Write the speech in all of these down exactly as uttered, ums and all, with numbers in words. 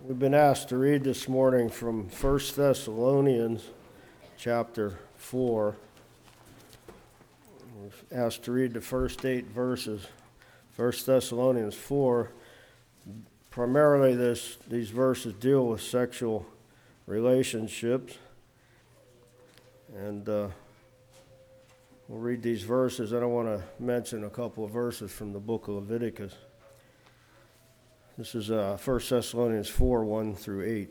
We've been asked to read this morning from First Thessalonians chapter four. We're asked to read the first eight verses. First Thessalonians four. Primarily this, these verses deal with sexual relationships. And uh, we'll read these verses. And I want to mention a couple of verses from the book of Leviticus. This is uh, First Thessalonians four, one through eight.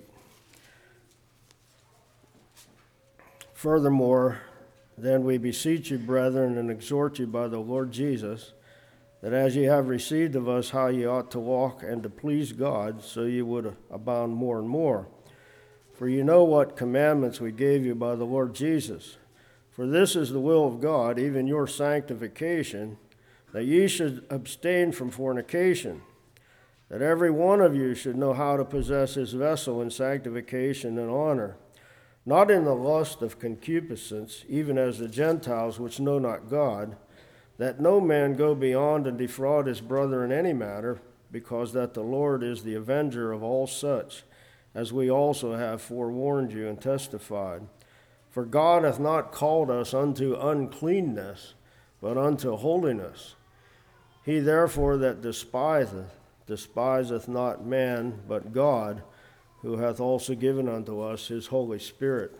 Furthermore, then we beseech you, brethren, and exhort you by the Lord Jesus, that as ye have received of us how ye ought to walk and to please God, so ye would abound more and more. For you know what commandments we gave you by the Lord Jesus. For this is the will of God, even your sanctification, that ye should abstain from fornication, that every one of you should know how to possess his vessel in sanctification and honor, not in the lust of concupiscence, even as the Gentiles which know not God, that no man go beyond and defraud his brother in any matter, because that the Lord is the avenger of all such, as we also have forewarned you and testified. For God hath not called us unto uncleanness, but unto holiness. He therefore that despiseth, despiseth not man, but God, who hath also given unto us his Holy Spirit.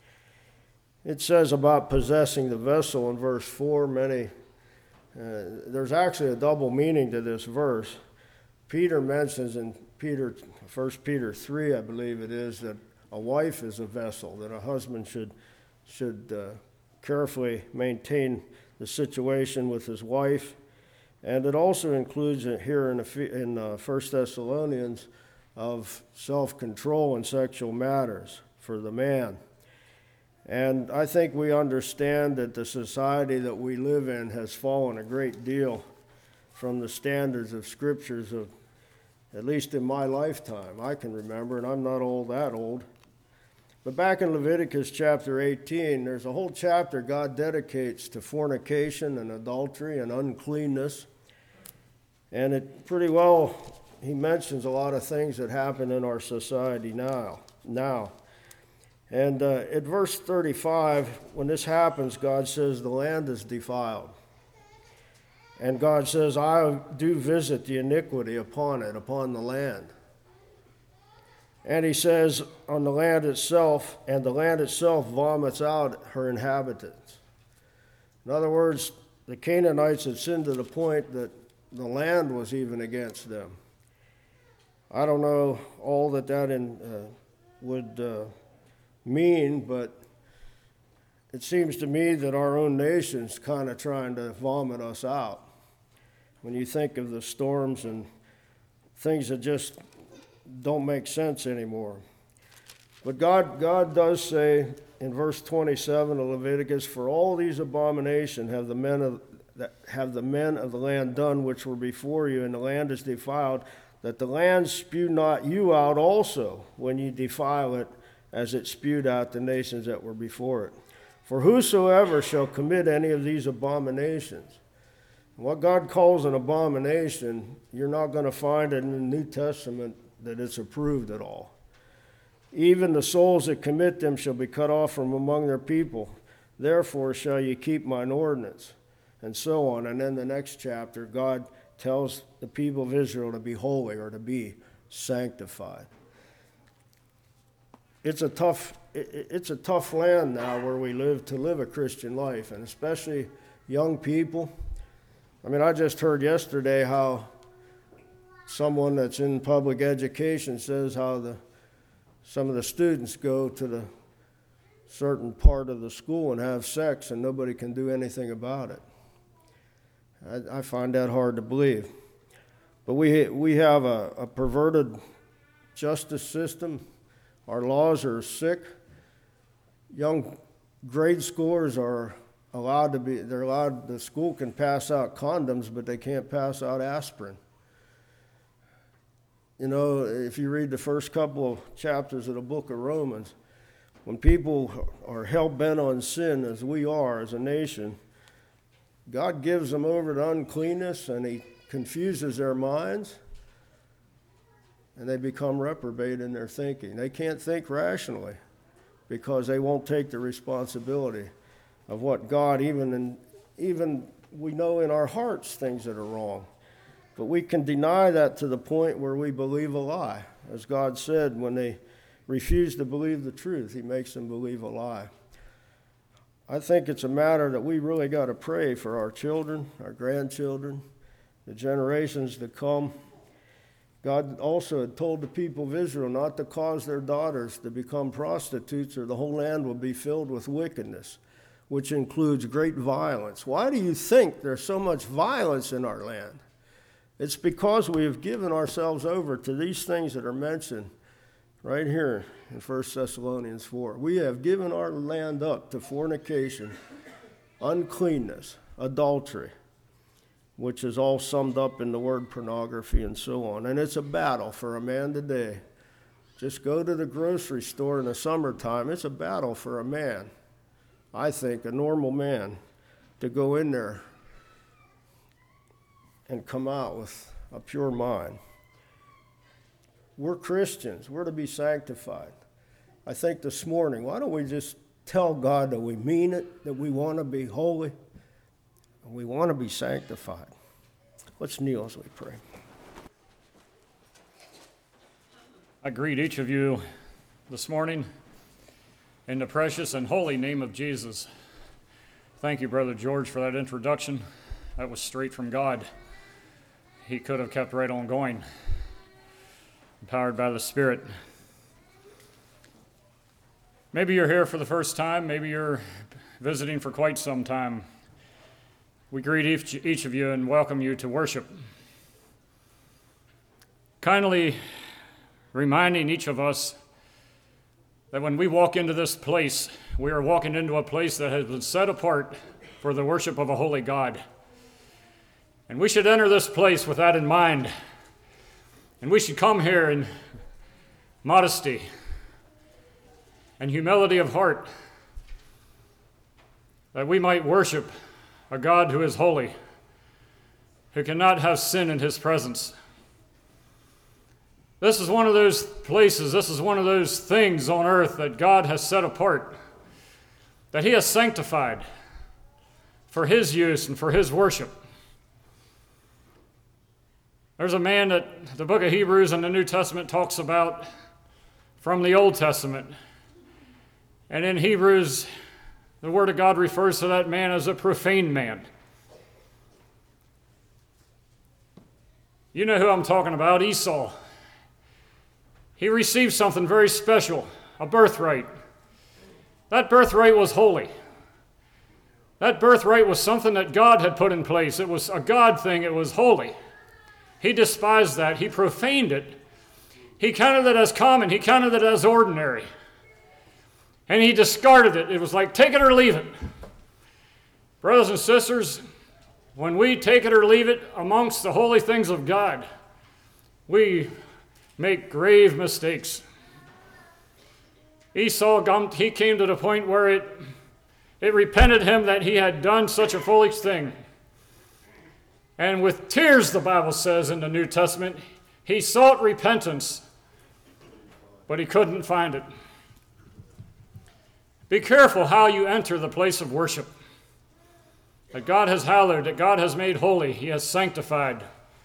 It says about possessing the vessel in verse four, many, uh, there's actually a double meaning to this verse. Peter mentions in Peter, First Peter three, I believe it is, that a wife is a vessel, that a husband should, should uh, carefully maintain the situation with his wife. And it also includes here in, in uh, First Thessalonians of self-control in sexual matters for the man. And I think we understand that the society that we live in has fallen a great deal from the standards of scriptures of, at least in my lifetime, I can remember, and I'm not all that old. But back in Leviticus chapter eighteen, there's a whole chapter God dedicates to fornication and adultery and uncleanness. And it pretty well, he mentions a lot of things that happen in our society now. now. And uh, at verse thirty-five, when this happens, God says the land is defiled. And God says, I do visit the iniquity upon it, upon the land. And he says, on the land itself, and the land itself vomits out her inhabitants. In other words, the Canaanites had sinned to the point that the land was even against them. I don't know all that that in, uh, would uh, mean, but it seems to me that our own nation's kind of trying to vomit us out. When you think of the storms and things that just don't make sense anymore. But God, God does say in verse twenty-seven of Leviticus, for all these abominations have the men of that have the men of the land done which were before you, and the land is defiled, that the land spew not you out also when you defile it, as it spewed out the nations that were before it. For whosoever shall commit any of these abominations, what God calls an abomination, you're not going to find it in the New Testament that it's approved at all. Even the souls that commit them shall be cut off from among their people. Therefore shall ye keep mine ordinance. And so on. And then the next chapter, God tells the people of Israel to be holy or to be sanctified. It's a tough, it's a tough land now where we live to live a Christian life, and especially young people. I mean, I just heard yesterday how someone that's in public education says how the some of the students go to the certain part of the school and have sex, and nobody can do anything about it. I, I find that hard to believe. But we we have a, a perverted justice system. Our laws are sick. Young grade schoolers are allowed to be, they're allowed, the school can pass out condoms, but they can't pass out aspirin. You know, if you read the first couple of chapters of the book of Romans, when people are hell-bent on sin, as we are as a nation, God gives them over to uncleanness, and he confuses their minds. and they become reprobate in their thinking. They can't think rationally because they won't take the responsibility of what God, even in, even we know in our hearts things that are wrong. But we can deny that to the point where we believe a lie. As God said, when they refuse to believe the truth, he makes them believe a lie. I think it's a matter that we really got to pray for our children, our grandchildren, the generations to come. God also had told the people of Israel not to cause their daughters to become prostitutes, or the whole land will be filled with wickedness, which includes great violence. Why do you think there's so much violence in our land? It's because we have given ourselves over to these things that are mentioned right here in First Thessalonians four. We have given our land up to fornication, uncleanness, adultery, which is all summed up in the word pornography and so on. And it's a battle for a man today. Just go to the grocery store in the summertime. It's a battle for a man, I think, a normal man, to go in there and come out with a pure mind. We're Christians. We're to be sanctified. I think this morning, why don't we just tell God that we mean it, that we want to be holy, and we want to be sanctified. Let's kneel as we pray. I greet each of you this morning in the precious and holy name of Jesus. Thank you, Brother George, for that introduction. That was straight from God. He could have kept right on going, empowered by the Spirit. Maybe you're here for the first time. Maybe you're visiting for quite some time. We greet each, each of you and welcome you to worship. Kindly reminding each of us that when we walk into this place, we are walking into a place that has been set apart for the worship of a holy God. And we should enter this place with that in mind. And we should come here in modesty and humility of heart, that we might worship a God who is holy, who cannot have sin in his presence. This is one of those places, this is one of those things on earth that God has set apart, that he has sanctified for his use and for his worship. There's a man that the book of Hebrews in the New Testament talks about from the Old Testament. And in Hebrews, the Word of God refers to that man as a profane man. You know who I'm talking about, Esau. He received something very special, a birthright. That birthright was holy. That birthright was something that God had put in place. It was a God thing, it was holy. He despised that. He profaned it. He counted it as common. He counted it as ordinary. And he discarded it. It was like, take it or leave it. Brothers and sisters, when we take it or leave it amongst the holy things of God, we make grave mistakes. Esau, he came to the point where it, it repented him that he had done such a foolish thing. And with tears, the Bible says in the New Testament, he sought repentance, but he couldn't find it. Be careful how you enter the place of worship that God has hallowed, that God has made holy, he has sanctified.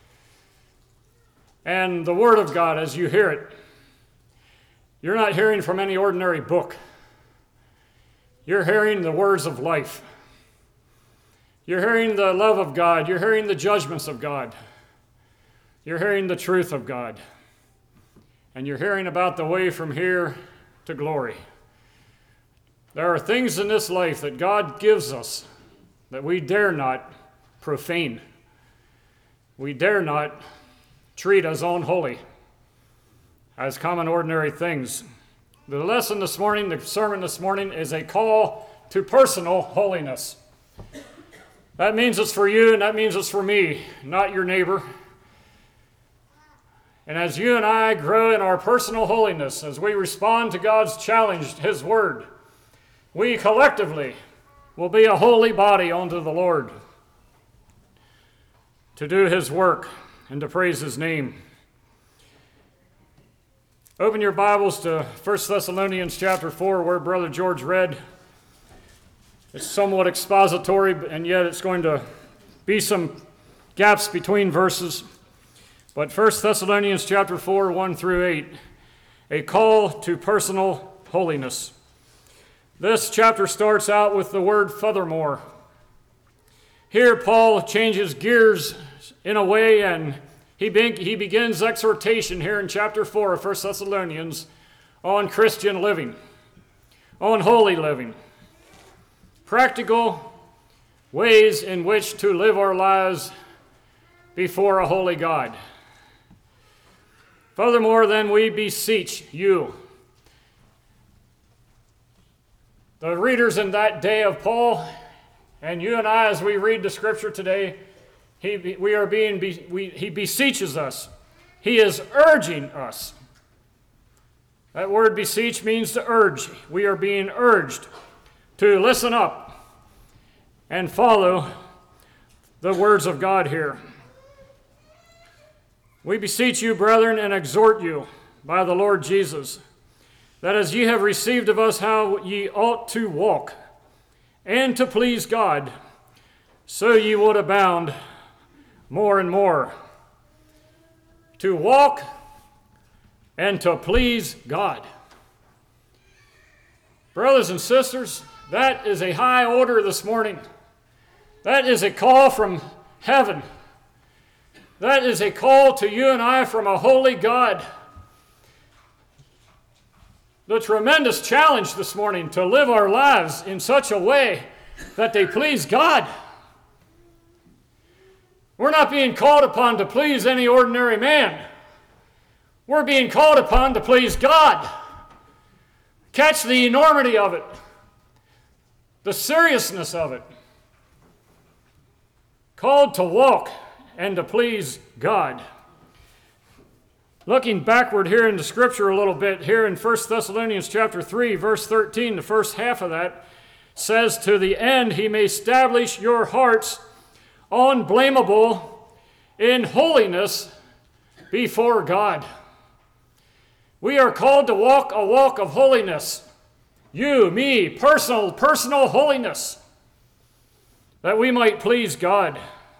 And the Word of God, as you hear it, you're not hearing from any ordinary book. You're hearing the words of life. You're hearing the love of God. You're hearing the judgments of God. You're hearing the truth of God. And you're hearing about the way from here to glory. There are things in this life that God gives us that we dare not profane. We dare not treat as unholy, as common ordinary things. The lesson this morning, the sermon this morning, is a call to personal holiness. That means it's for you, and that means it's for me, not your neighbor. And as you and I grow in our personal holiness, as we respond to God's challenge, his word, we collectively will be a holy body unto the Lord to do his work and to praise his name. Open your Bibles to First Thessalonians chapter four, where Brother George read. It's somewhat expository, and yet it's going to be some gaps between verses. But First Thessalonians chapter four, one through eight, a call to personal holiness. This chapter starts out with the word furthermore. Here Paul changes gears in a way, and he, be- he begins exhortation here in chapter four of First Thessalonians on Christian living, on holy living, practical ways in which to live our lives before a holy God. Furthermore, then we beseech you. The readers in that day of Paul, and you and I, as we read the scripture today, he, we are being, we, he beseeches us. He is urging us. That word beseech means to urge. We are being urged to listen up and follow the words of God here. We beseech you, brethren, and exhort you by the Lord Jesus, that as ye have received of us how ye ought to walk, and to please God, so ye would abound more and more. To walk and to please God. Brothers and sisters, that is a high order this morning. That is a call from heaven. That is a call to you and I from a holy God. The tremendous challenge this morning to live our lives in such a way that they please God. We're not being called upon to please any ordinary man. We're being called upon to please God. Catch the enormity of it, the seriousness of it. Called to walk and to please God. Looking backward here into Scripture a little bit, here in First Thessalonians chapter three, verse thirteen, the first half of that says, to the end he may establish your hearts unblameable in holiness before God. We are called to walk a walk of holiness. You, me, personal, personal holiness, that we might please God.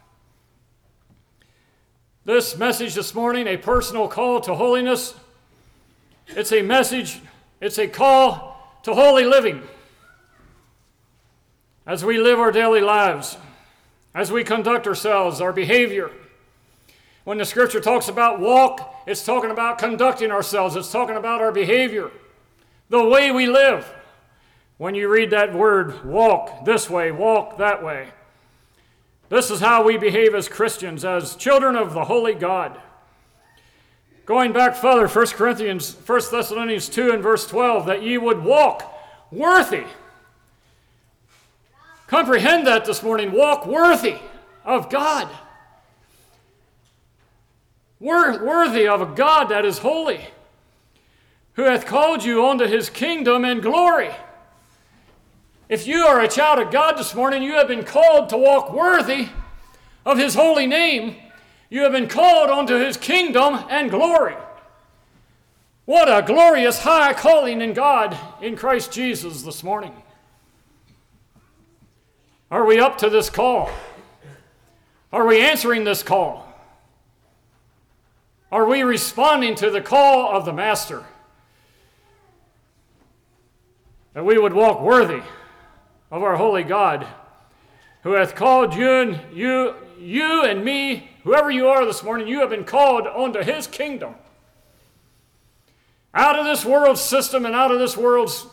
This message this morning, a personal call to holiness, it's a message, it's a call to holy living. As we live our daily lives, as we conduct ourselves, our behavior. When the scripture talks about walk, it's talking about conducting ourselves. It's talking about our behavior, the way we live. When you read that word, walk this way, walk that way. This is how we behave as Christians, as children of the holy God. Going back further, First Corinthians, First Thessalonians two and verse twelve, that ye would walk worthy. Comprehend that this morning. Walk worthy of God. Worthy of a God that is holy, who hath called you unto his kingdom and glory. If you are a child of God this morning, you have been called to walk worthy of his holy name. You have been called unto his kingdom and glory. What a glorious high calling in God in Christ Jesus this morning. Are we up to this call? Are we answering this call? Are we responding to the call of the Master? That we would walk worthy of our holy God, who hath called you and you, you and me, whoever you are this morning, you have been called unto his kingdom. Out of this world's system and out of this world's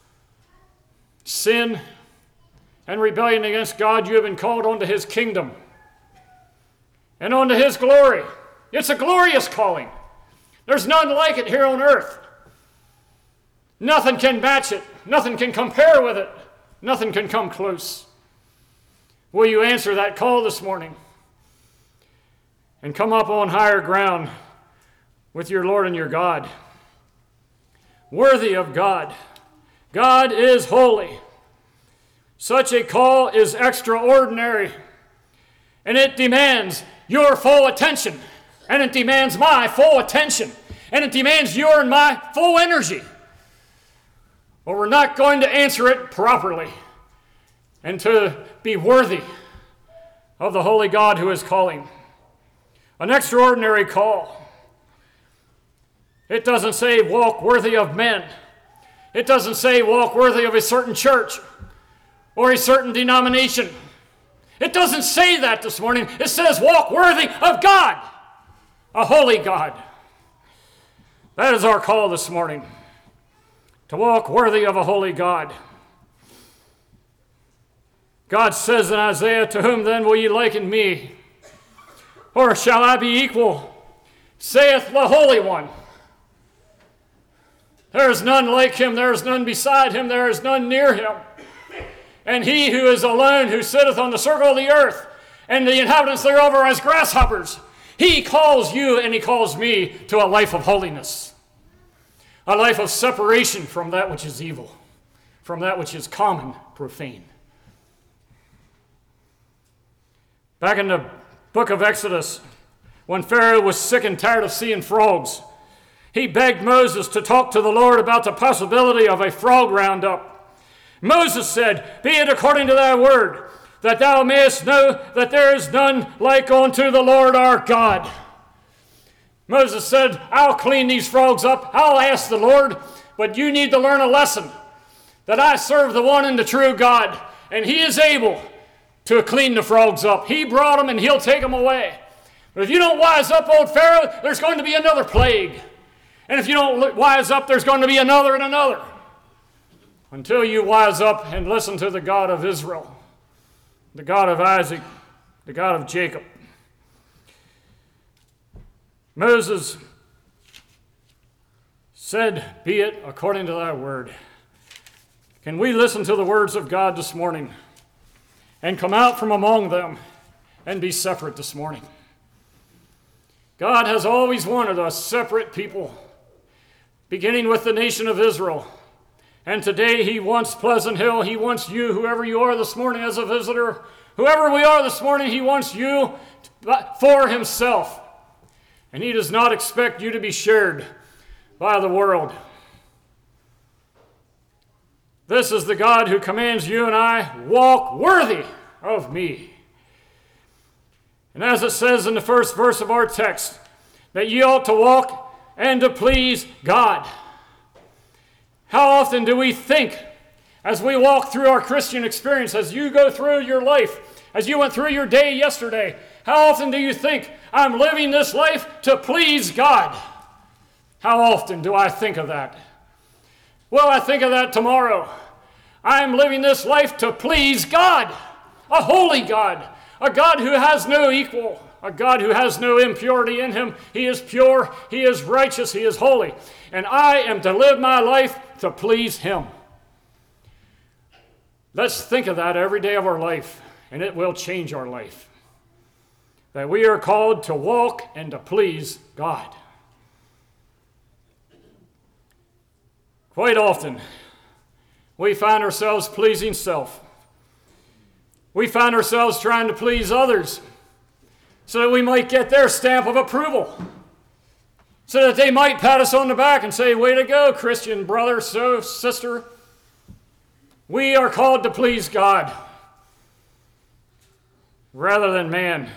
sin and rebellion against God, you have been called unto his kingdom and unto his glory. It's a glorious calling. There's none like it here on earth. Nothing can match it. Nothing can compare with it. Nothing can come close. Will you answer that call this morning and come up on higher ground with your Lord and your God? Worthy of God. God is holy. Such a call is extraordinary, and it demands your full attention, and it demands my full attention. And it demands your and my full energy. Or we're not going to answer it properly and to be worthy of the holy God who is calling. An extraordinary call. It doesn't say walk worthy of men. It doesn't say walk worthy of a certain church or a certain denomination. It doesn't say that this morning. It says walk worthy of God, a holy God. That is our call this morning, to walk worthy of a holy God. God says in Isaiah, to whom then will ye liken me? Or shall I be equal? Saith the Holy One. There is none like him, there is none beside him, there is none near him. And he who is alone, who sitteth on the circle of the earth, and the inhabitants thereof are as grasshoppers, he calls you and he calls me to a life of holiness. A life of separation from that which is evil, from that which is common, profane. Back in the book of Exodus, when Pharaoh was sick and tired of seeing frogs, he begged Moses to talk to the Lord about the possibility of a frog roundup. Moses said, be it according to thy word, that thou mayest know that there is none like unto the Lord our God. Moses said, I'll clean these frogs up, I'll ask the Lord, but you need to learn a lesson, that I serve the one and the true God, and he is able to clean the frogs up. He brought them and he'll take them away. But if you don't wise up, old Pharaoh, there's going to be another plague. And if you don't wise up, there's going to be another and another. Until you wise up and listen to the God of Israel, the God of Isaac, the God of Jacob. Moses said, be it according to thy word. Can we listen to the words of God this morning and come out from among them and be separate this morning? God has always wanted us separate people, beginning with the nation of Israel. And today he wants Pleasant Hill. He wants you, whoever you are this morning as a visitor. Whoever we are this morning, he wants you for himself. And he does not expect you to be shared by the world. This is the God who commands you and I, walk worthy of me. And as it says in the first verse of our text, that ye ought to walk and to please God. How often do we think, as we walk through our Christian experience, as you go through your life, as you went through your day yesterday, how often do you think, I'm living this life to please God? How often do I think of that? Well, I think of that tomorrow. I'm living this life to please God, a holy God, a God who has no equal, a God who has no impurity in him. He is pure, he is righteous, he is holy. And I am to live my life to please him. Let's think of that every day of our life, and it will change our life. That we are called to walk and to please God. Quite often, we find ourselves pleasing self. We find ourselves trying to please others so that we might get their stamp of approval, so that they might pat us on the back and say, way to go, Christian brother, so sister. We are called to please God rather than man.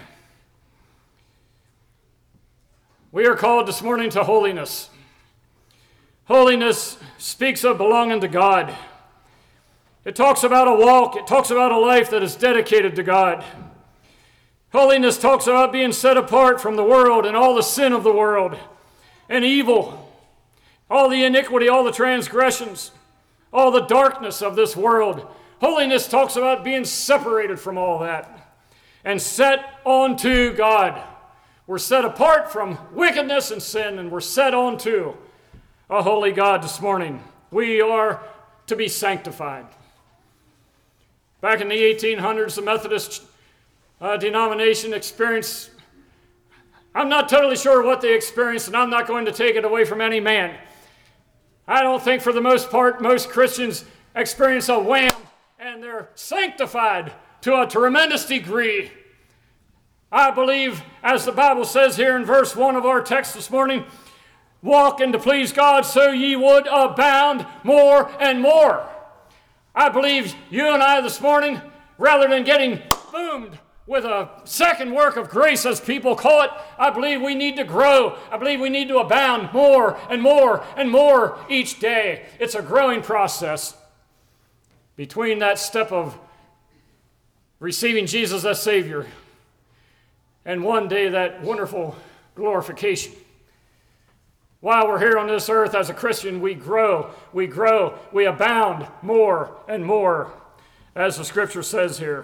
We are called this morning to holiness. Holiness speaks of belonging to God. It talks about a walk. It talks about a life that is dedicated to God. Holiness talks about being set apart from the world and all the sin of the world and evil, all the iniquity, all the transgressions, all the darkness of this world. Holiness talks about being separated from all that and set onto God. We're set apart from wickedness and sin, and we're set onto a holy God this morning. We are to be sanctified. Back in the eighteen hundreds, the Methodist uh, denomination experienced, I'm not totally sure what they experienced, and I'm not going to take it away from any man. I don't think for the most part most Christians experience a wham and they're sanctified to a tremendous degree. I believe, as the Bible says here in verse one of our text this morning, walk and to please God, so ye would abound more and more. I believe you and I this morning, rather than getting boomed with a second work of grace, as people call it, I believe we need to grow. I believe we need to abound more and more and more each day. It's a growing process between that step of receiving Jesus as Savior and one day that wonderful glorification. While we're here on this earth as a Christian, we grow, we grow, we abound more and more, as the scripture says here.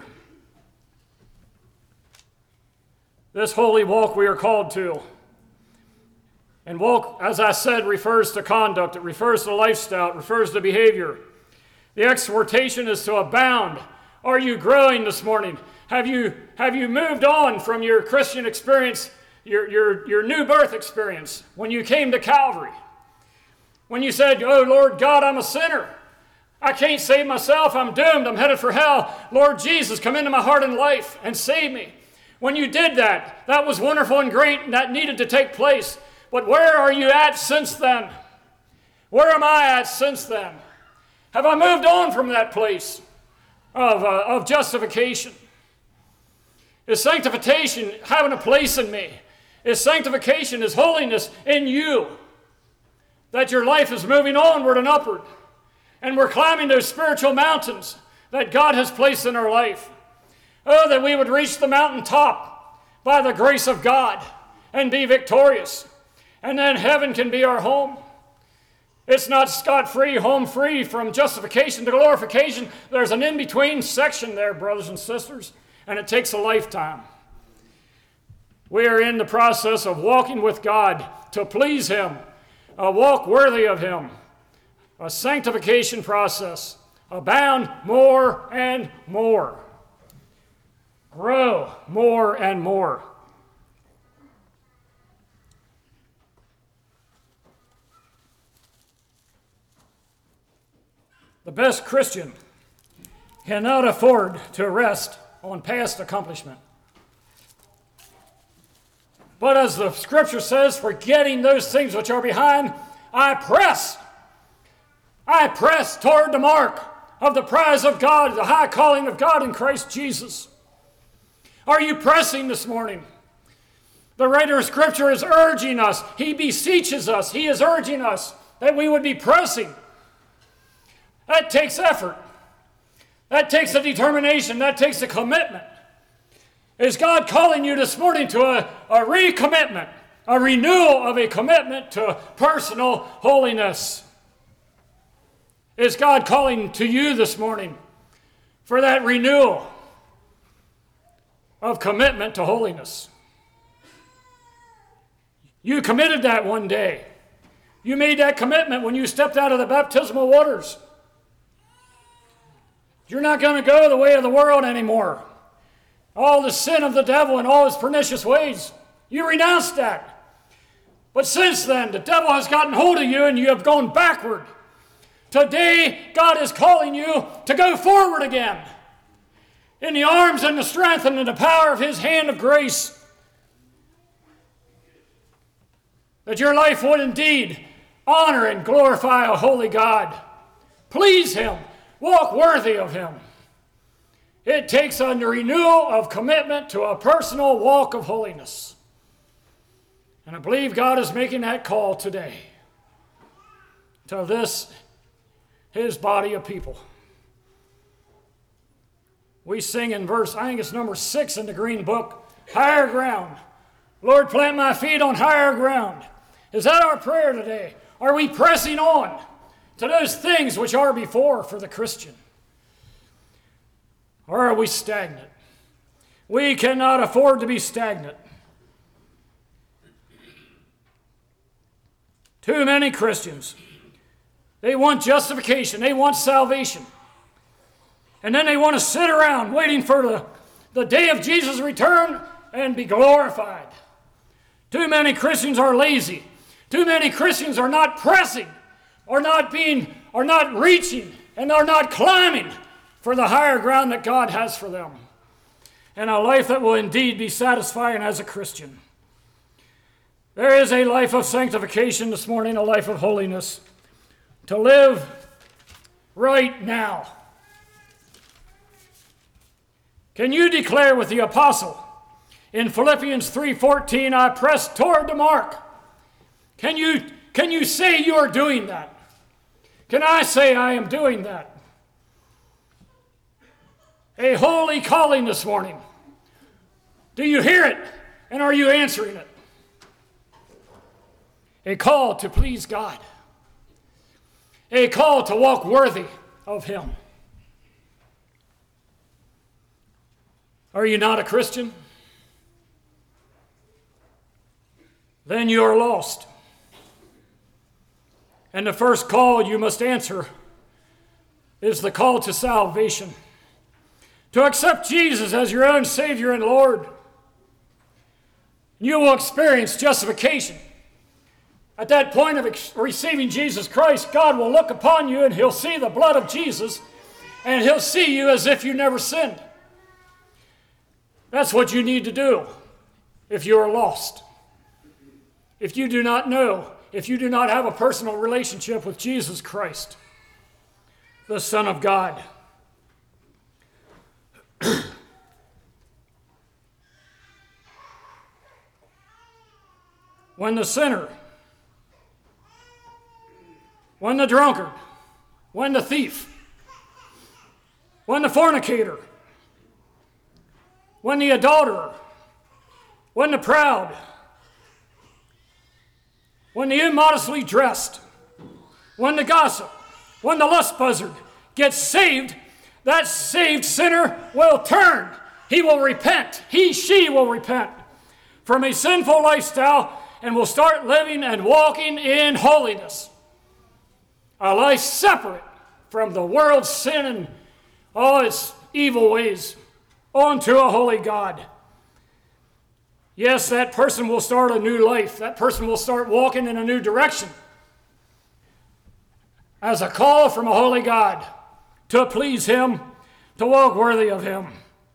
This holy walk we are called to. And walk, as I said, refers to conduct. It refers to lifestyle. It refers to behavior. The exhortation is to abound. Are you growing this morning? Have you, have you moved on from your Christian experience, your, your, your new birth experience, when you came to Calvary? When you said, oh, Lord God, I'm a sinner. I can't save myself. I'm doomed. I'm headed for hell. Lord Jesus, come into my heart and life and save me. When you did that, that was wonderful and great, and that needed to take place. But where are you at since then? Where am I at since then? Have I moved on from that place of, uh, of justification? Is sanctification having a place in me? Is sanctification, is holiness in you? That your life is moving onward and upward, and we're climbing those spiritual mountains that God has placed in our life. Oh, that we would reach the mountaintop by the grace of God and be victorious. And then heaven can be our home. It's not scot-free, home free from justification to glorification. There's an in-between section there, brothers and sisters, and it takes a lifetime. We are in the process of walking with God to please Him, a walk worthy of Him, a sanctification process, abound more and more. Grow more and more. The best Christian cannot afford to rest on past accomplishment. But as the scripture says, forgetting those things which are behind, I press. I press toward the mark of the prize of God, the high calling of God in Christ Jesus. Are you pressing this morning? The writer of Scripture is urging us. He beseeches us. He is urging us that we would be pressing. That takes effort. That takes a determination. That takes a commitment. Is God calling you this morning to a, a recommitment, a renewal of a commitment to personal holiness? Is God calling to you this morning for that renewal of commitment to holiness? You committed that one day. You made that commitment when you stepped out of the baptismal waters. You're not going to go the way of the world anymore. All the sin of the devil and all his pernicious ways. You renounced that. But since then, the devil has gotten hold of you and you have gone backward. Today, God is calling you to go forward again in the arms and the strength and in the power of His hand of grace. That your life would indeed honor and glorify a holy God. Please Him. Walk worthy of Him. It takes a renewal of commitment to a personal walk of holiness. And I believe God is making that call today to this, His body of people. We sing in verse, I think it's number six in the Green Book, higher ground. Lord, plant my feet on higher ground. Is that our prayer today? Are we pressing on to those things which are before for the Christian? Or are we stagnant? We cannot afford to be stagnant. Too many Christians, they want justification, they want salvation. And then they want to sit around waiting for the, the day of Jesus' return and be glorified. Too many Christians are lazy. Too many Christians are not pressing, are not being, are not reaching, and are not climbing for the higher ground that God has for them. And a life that will indeed be satisfying as a Christian. There is a life of sanctification this morning, a life of holiness. To live right now. Can you declare with the apostle in Philippians three fourteen, I press toward the mark? Can you, can you say you are doing that? Can I say I am doing that? A holy calling this morning. Do you hear it? And are you answering it? A call to please God. A call to walk worthy of Him. Are you not a Christian? Then you are lost. And the first call you must answer is the call to salvation. To accept Jesus as your own Savior and Lord. You will experience justification. At that point of ex- receiving Jesus Christ, God will look upon you and He'll see the blood of Jesus, and He'll see you as if you never sinned. That's what you need to do if you are lost. If you do not know, if you do not have a personal relationship with Jesus Christ, the Son of God. When the sinner, when the drunkard, when the thief, when the fornicator, when the adulterer, when the proud, when the immodestly dressed, when the gossip, when the lust buzzard gets saved, that saved sinner will turn. He will repent. He, she will repent from a sinful lifestyle and will start living and walking in holiness. A life separate from the world's sin and all its evil ways, onto a holy God. Yes, that person will start a new life. That person will start walking in a new direction as a call from a holy God to please Him, to walk worthy of Him.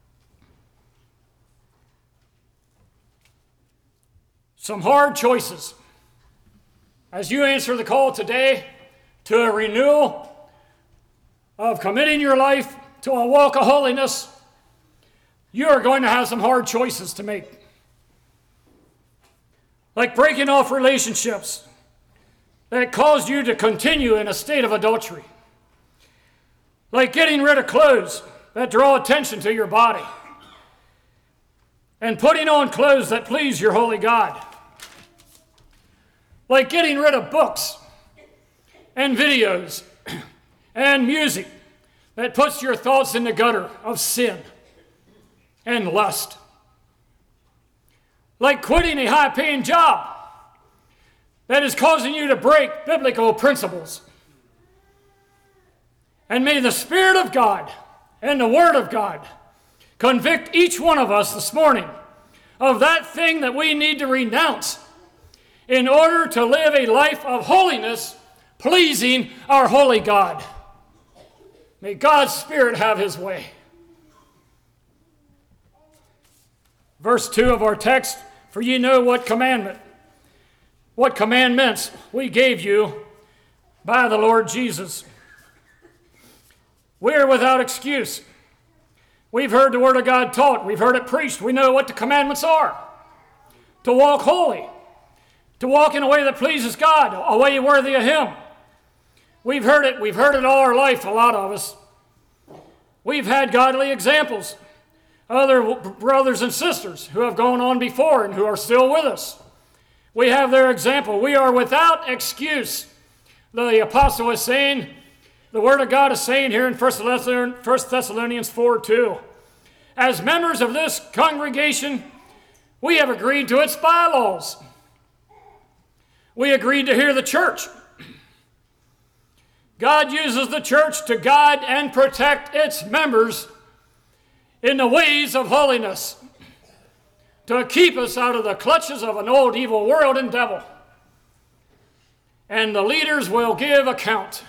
Some hard choices. As you answer the call today to a renewal of committing your life to a walk of holiness, you are going to have some hard choices to make. Like breaking off relationships that caused you to continue in a state of adultery. Like getting rid of clothes that draw attention to your body. And putting on clothes that please your holy God. Like getting rid of books and videos and music that puts your thoughts in the gutter of sin and lust. Like quitting a high-paying job that is causing you to break biblical principles. And may the Spirit of God and the Word of God convict each one of us this morning of that thing that we need to renounce in order to live a life of holiness, pleasing our holy God. May God's Spirit have His way. Verse two of our text, for ye know what commandment, what commandments we gave you by the Lord Jesus. We are without excuse. We've heard the Word of God taught. We've heard it preached. We know what the commandments are. To walk holy. To walk in a way that pleases God, a way worthy of Him. We've heard it. We've heard it all our life, a lot of us. We've had godly examples. Other brothers and sisters who have gone on before and who are still with us. We have their example. We are without excuse. The apostle is saying, the Word of God is saying here in First Thessalonians four two, as members of this congregation, we have agreed to its bylaws. We agreed to hear the church. God uses the church to guide and protect its members in the ways of holiness, to keep us out of the clutches of an old evil world and devil. And the leaders will give account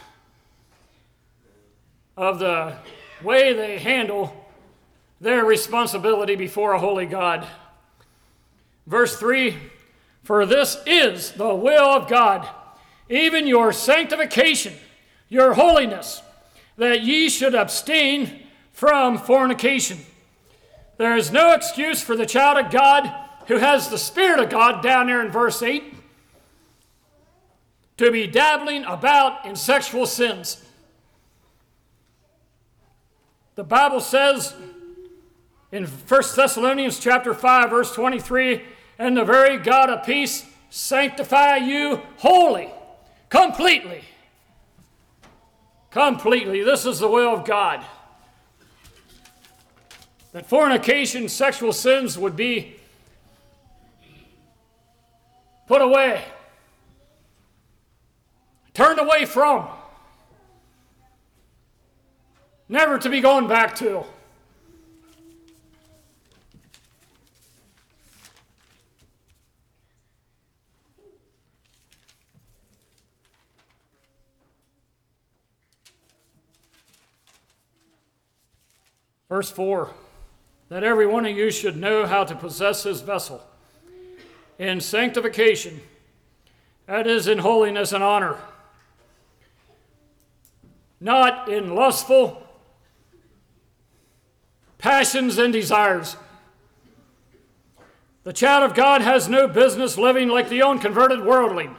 of the way they handle their responsibility before a holy God. Verse three, For this is the will of God, even your sanctification, your holiness, that ye should abstain from fornication. There is no excuse for the child of God who has the Spirit of God down there in verse eight to be dabbling about in sexual sins. The Bible says in First Thessalonians chapter five, verse twenty-three, and the very God of peace sanctify you wholly, completely. Completely. This is the will of God. That fornication, sexual sins would be put away, turned away from, never to be gone back to. Verse four, that every one of you should know how to possess his vessel in sanctification, that is, in holiness and honor, not in lustful passions and desires. The child of God has no business living like the unconverted worldling.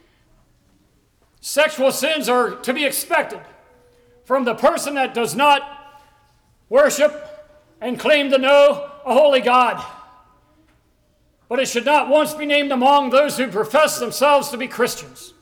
Sexual sins are to be expected from the person that does not worship and claim to know a holy God. But it should not once be named among those who profess themselves to be Christians.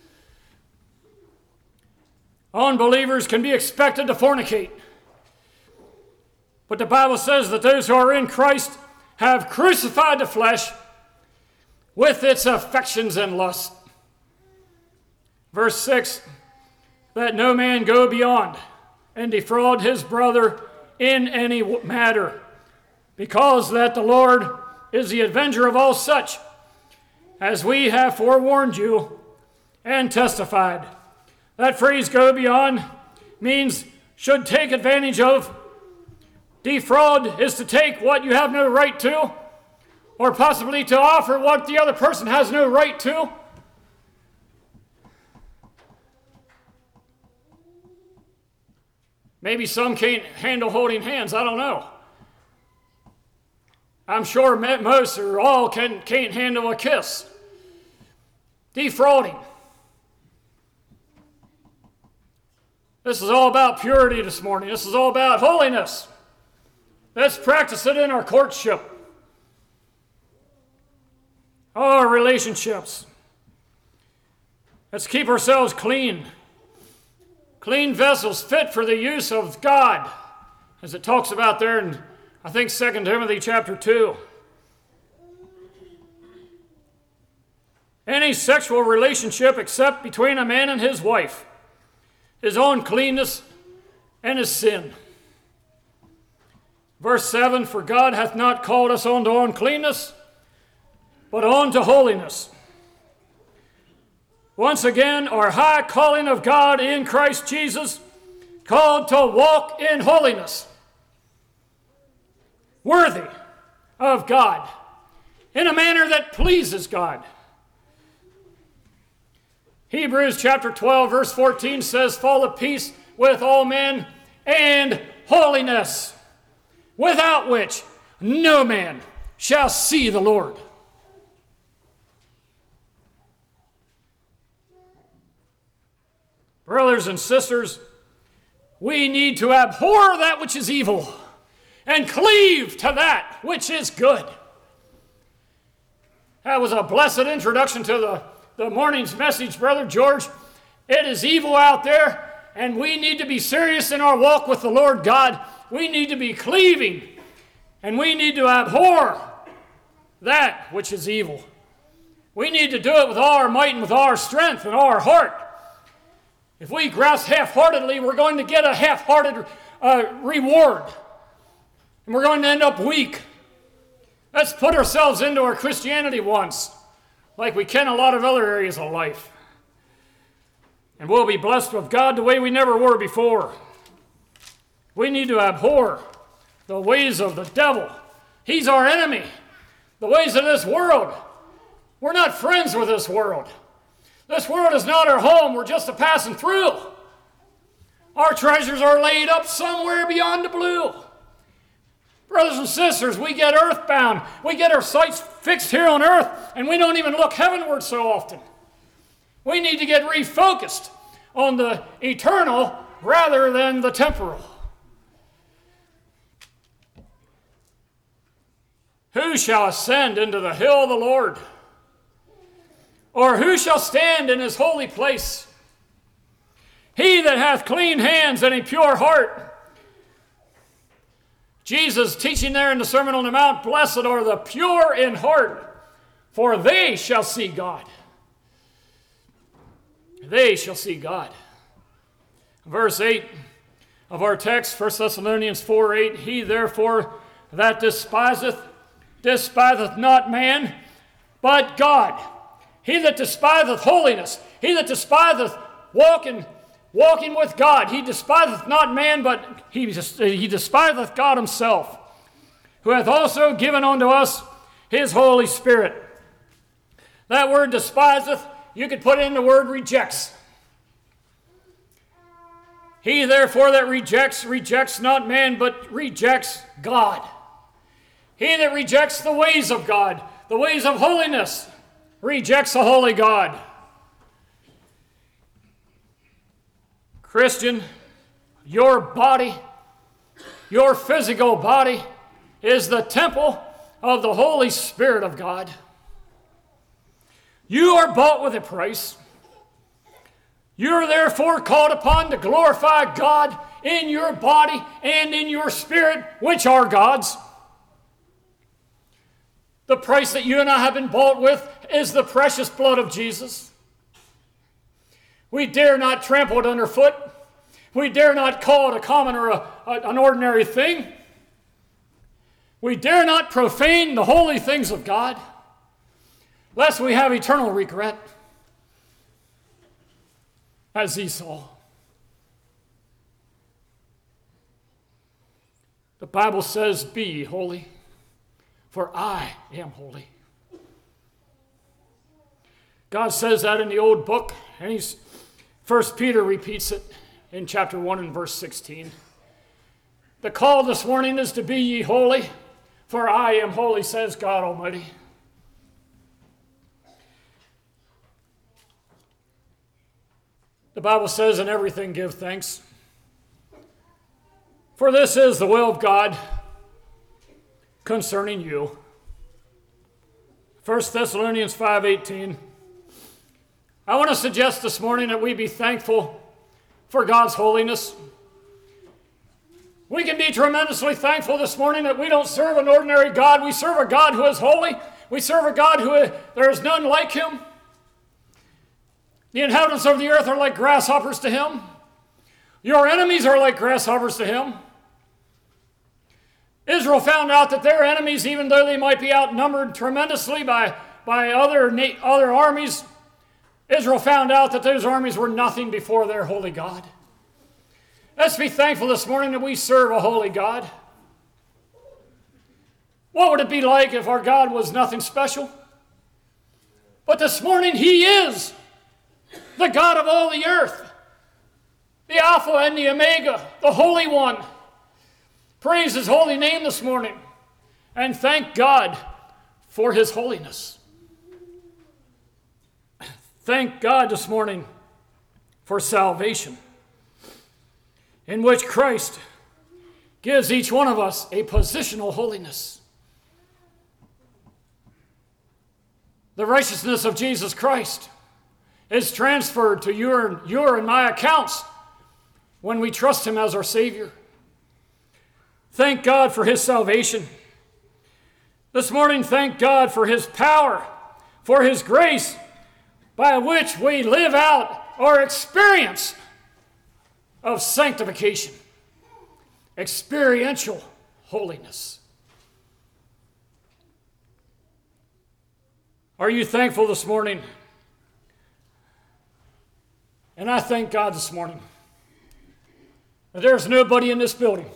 Unbelievers can be expected to fornicate. But the Bible says that those who are in Christ have crucified the flesh with its affections and lusts. Verse six, that no man go beyond and defraud his brother in any matter, because that the Lord is the avenger of all such, as we have forewarned you and testified. That phrase, go beyond, means should take advantage of. Defraud is to take what you have no right to, or possibly to offer what the other person has no right to. Maybe some can't handle holding hands, I don't know. I'm sure most or all can, can't handle a kiss. Defrauding. This is all about purity this morning. This is all about holiness. Let's practice it in our courtship, our relationships. Let's keep ourselves clean. Clean vessels fit for the use of God, as it talks about there in, I think, Second Timothy chapter two. Any sexual relationship except between a man and his wife is uncleanness and is sin. Verse seven, for God hath not called us unto uncleanness, but unto holiness. Once again, our high calling of God in Christ Jesus, called to walk in holiness, worthy of God, in a manner that pleases God. Hebrews chapter twelve, verse fourteen says, follow peace with all men and holiness, without which no man shall see the Lord. Brothers and sisters, we need to abhor that which is evil and cleave to that which is good. That was a blessed introduction to the, the morning's message, Brother George. It is evil out there, and we need to be serious in our walk with the Lord God. We need to be cleaving, and we need to abhor that which is evil. We need to do it with all our might and with all our strength and all our heart. If we grasp half-heartedly, we're going to get a half-hearted uh, reward. And we're going to end up weak. Let's put ourselves into our Christianity once, like we can a lot of other areas of life. And we'll be blessed with God the way we never were before. We need to abhor the ways of the devil. He's our enemy. The ways of this world. We're not friends with this world. This world is not our home. We're just a passing through. Our treasures are laid up somewhere beyond the blue. Brothers and sisters, we get earthbound. We get our sights fixed here on earth, and we don't even look heavenward so often. We need to get refocused on the eternal rather than the temporal. Who shall ascend into the hill of the Lord? Or who shall stand in his holy place? He that hath clean hands and a pure heart. Jesus teaching there in the Sermon on the Mount, blessed are the pure in heart, for they shall see God. They shall see God. Verse eight of our text, First Thessalonians four eight, he therefore that despiseth, despiseth not man, but God. He that despiseth holiness, he that despiseth walking, walking with God, he despiseth not man, but he, he despiseth God himself, who hath also given unto us his Holy Spirit. That word despiseth, you could put in the word rejects. He therefore that rejects, rejects not man, but rejects God. He that rejects the ways of God, the ways of holiness, rejects the holy God. Christian, your body, your physical body, is the temple of the Holy Spirit of God. You are bought with a price. You are therefore called upon to glorify God in your body and in your spirit, which are God's. The price that you and I have been bought with is the precious blood of Jesus. We dare not trample it underfoot. We dare not call it a common or a, a, an ordinary thing. We dare not profane the holy things of God, lest we have eternal regret, as Esau. The Bible says, be ye holy, for I am holy. God says that in the old book, and he's, First Peter repeats it in chapter one and verse sixteen. The call this morning is to be ye holy, for I am holy, says God Almighty. The Bible says, in everything give thanks, for this is the will of God concerning you. First Thessalonians five eighteen. I want to suggest this morning that we be thankful for God's holiness. We can be tremendously thankful this morning that we don't serve an ordinary God. We serve a God who is holy. We serve a God who is, there is none like him. The inhabitants of the earth are like grasshoppers to him. Your enemies are like grasshoppers to him. Israel found out that their enemies, even though they might be outnumbered tremendously by, by other, other armies, Israel found out that those armies were nothing before their holy God. Let's be thankful this morning that we serve a holy God. What would it be like if our God was nothing special? But this morning he is the God of all the earth, the Alpha and the Omega, the Holy One. Praise his holy name this morning and thank God for his holiness. Thank God this morning for salvation, in which Christ gives each one of us a positional holiness. The righteousness of Jesus Christ is transferred to your, your and my accounts when we trust him as our Savior. Thank God for his salvation. This morning, thank God for his power, for his grace, by which we live out our experience of sanctification, experiential holiness. Are you thankful this morning? And I thank God this morning that there's nobody in this building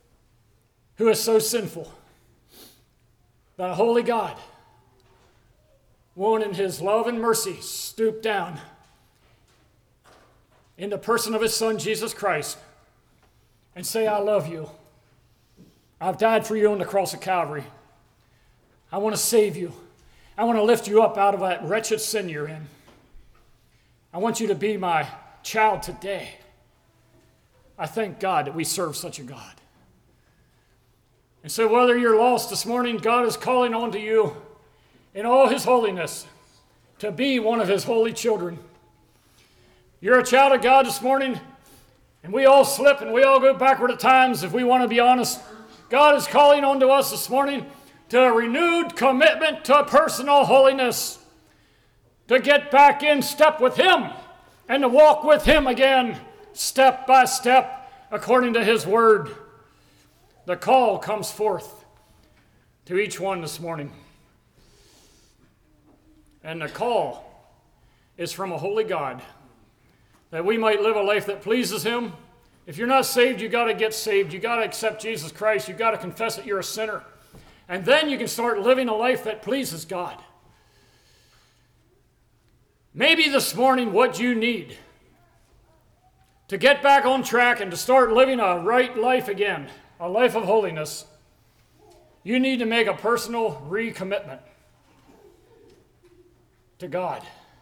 who is so sinful that a holy God won't in his love and mercy stoop down in the person of his Son, Jesus Christ, and say, I love you. I've died for you on the cross of Calvary. I want to save you. I want to lift you up out of that wretched sin you're in. I want you to be my child today. I thank God that we serve such a God. And so whether you're lost this morning, God is calling on to you in all his holiness to be one of his holy children. You're a child of God this morning, and we all slip and we all go backward at times if we want to be honest. God is calling on to us this morning to a renewed commitment to personal holiness, to get back in step with him and to walk with him again, step by step, according to his word. The call comes forth to each one this morning. And the call is from a holy God, that we might live a life that pleases him. If you're not saved, you got to get saved. You got to accept Jesus Christ. You got to confess that you're a sinner. And then you can start living a life that pleases God. Maybe this morning what you need to get back on track and to start living a right life again, a life of holiness, you need to make a personal recommitment to God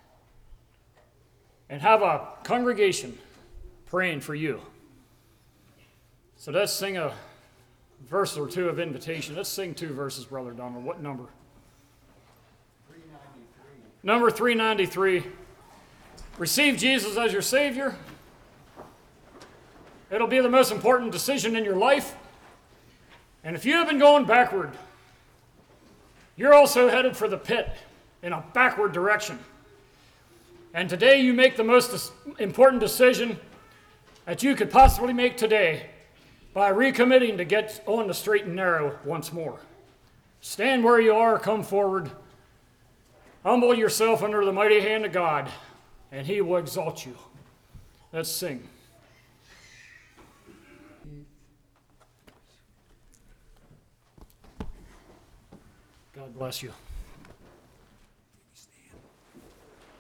and have a congregation praying for you. So let's sing a verse or two of invitation. Let's sing two verses, Brother Dahmer. What number? three ninety-three. Number three ninety-three. Receive Jesus as your Savior. It'll be the most important decision in your life. And if you have been going backward, you're also headed for the pit in a backward direction. And today you make the most important decision that you could possibly make today by recommitting to get on the straight and narrow once more. Stand where you are, come forward, humble yourself under the mighty hand of God, and he will exalt you. Let's sing. God bless you.